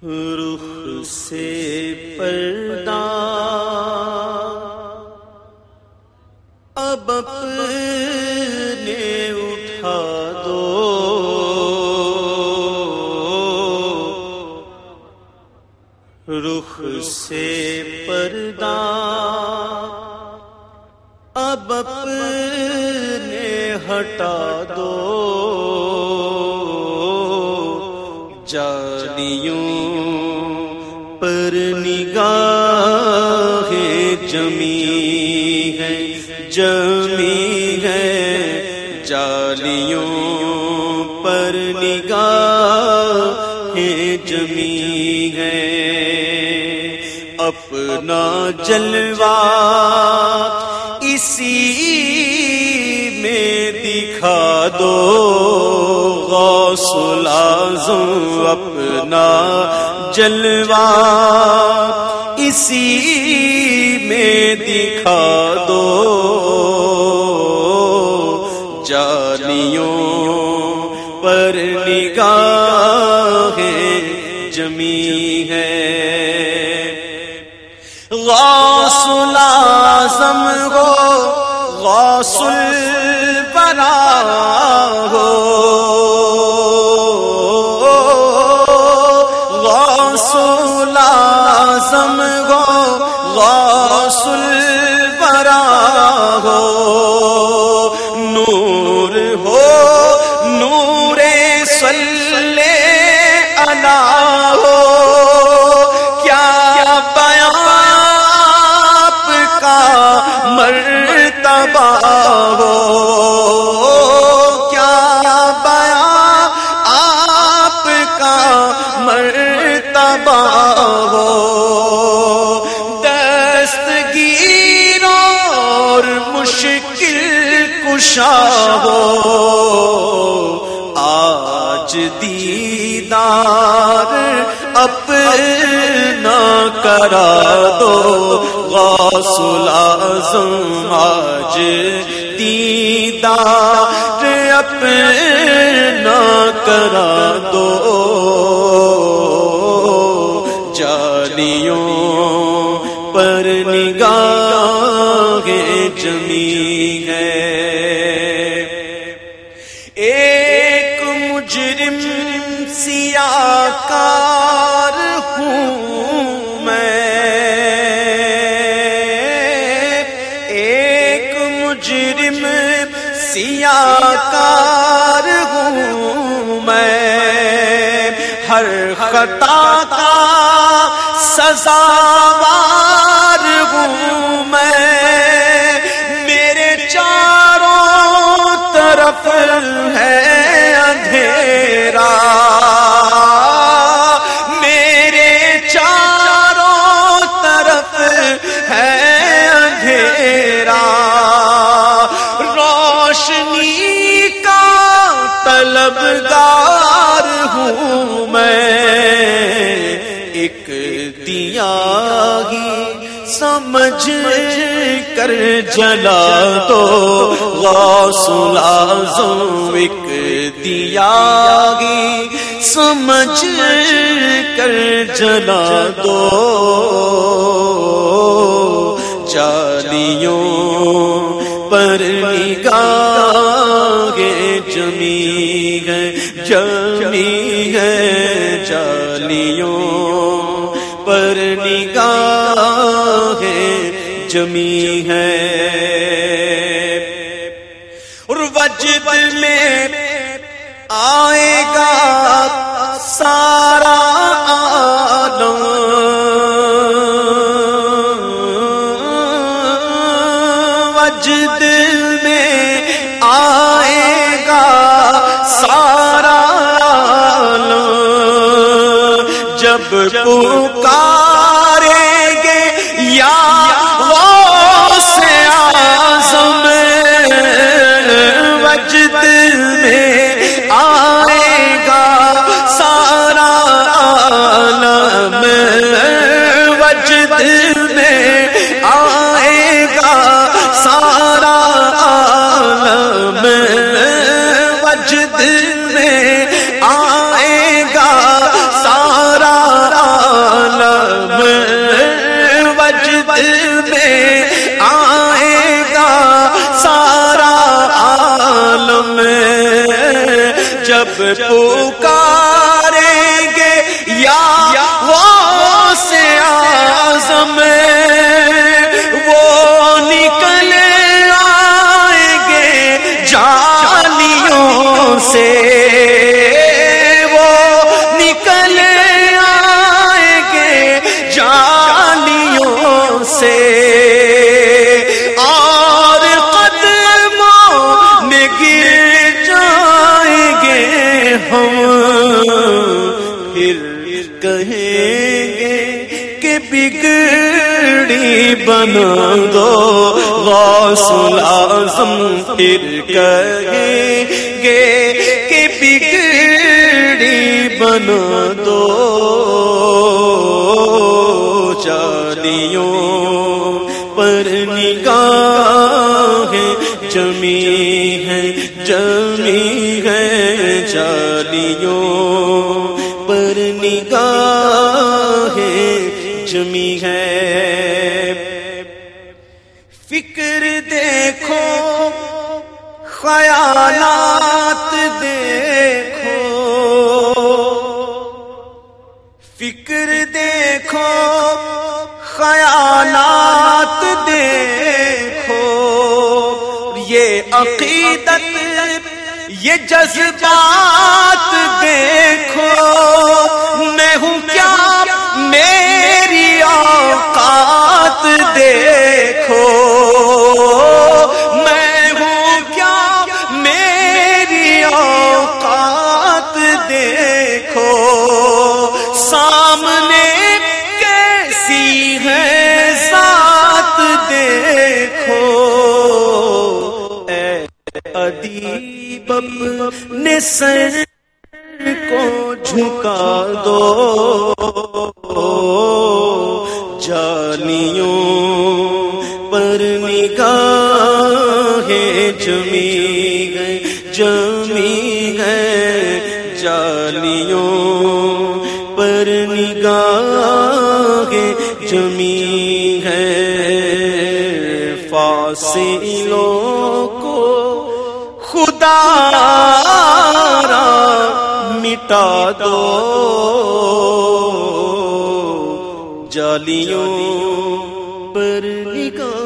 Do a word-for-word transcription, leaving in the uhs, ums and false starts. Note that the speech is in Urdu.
رخ سے پردہ اب اپنے اٹھا دو، رخ سے پردہ اب اپنے ہٹا دو، جالیوں پر نگاہیں جمی ہے جمی ہے، جالیوں پر نگاہیں جمی ہے، اپنا جلوہ اسی میں دکھا دو، غوث الاعظم اپنا جلوہ اسی میں دکھا دو، جالیوں پر نگاہیں جمی ہے، غوث الاعظم ہو غوث الورا ہو، غوث الاعظم ہو غوث الورا ہو، نور ہو نور صلی علی ہو، کیا بیان آپ کا مرتبہ ہو، کیا بیان آپ کا مرتبہ ہو، دستگیر اور مشکل کشا ہو، آج دیدار اپنا کرا دو، غوث الاعظم آج دیدار اپنا کرا دو، جالیوں پر نگاہیں جمی ہے، ایک مجرم سیاکار ہوں میں، ایک مجرم سیاکار ہوں میں، ہر خطا کا سزاوار ہوں میں، میرے چاروں طرف ہے اندھیرا، میرے چاروں طرف ہے اندھیرا، روشنی کا طلبگار ہوں میں، ایک دیا ہی سمجھ کر جلا دو، غوث الاعظم ایک دیا ہی سمجھ کر جلا دو، جالیوں پر نگاہیں جمی ہے جمی ہے، جالیوں پر نگاہیں جمی ہے، اور وجد میں آئے گا سارا عالم، وجد میں آئے گا سارا عالم، جب پکاریں گے یا غوث اعظم، وجد میں آئے گا سارا عالم، وجد میں آئے گا سارا عالم، وجد میں آئے گا سارا جب پکاریں گے یا غوث اعظم وہ نکل آئیں گے جالیوں سے اور قدموں میں گر جائیں گے ہم پھر کہیں گے کہ بگڑی بنا دو غوث الاعظم پھر کہیں گے کہ بگڑی بنا دو جالیوں پر نگاہیں جمی ہے جمی ہے جالیوں پر نگاہیں جمی ہے فکر دیکھو خیالات دیکھو فکر دیکھو خیالات دیکھو یہ عقیدت یہ جذبات دیکھو میں ہوں کیا میری اوقات دیکھو میں ہوں کیا میری اوقات دیکھو سامنے کیسی ہے ذات دیکھو اے ادیب اپنے سر کو جھکا دو جالیوں پر نگاہیں جمی گئے جمی گئے جالیوں پر نگاہیں جمی ہے فاصلوں کو خدا را مٹا دو جالیوں پر نگاہ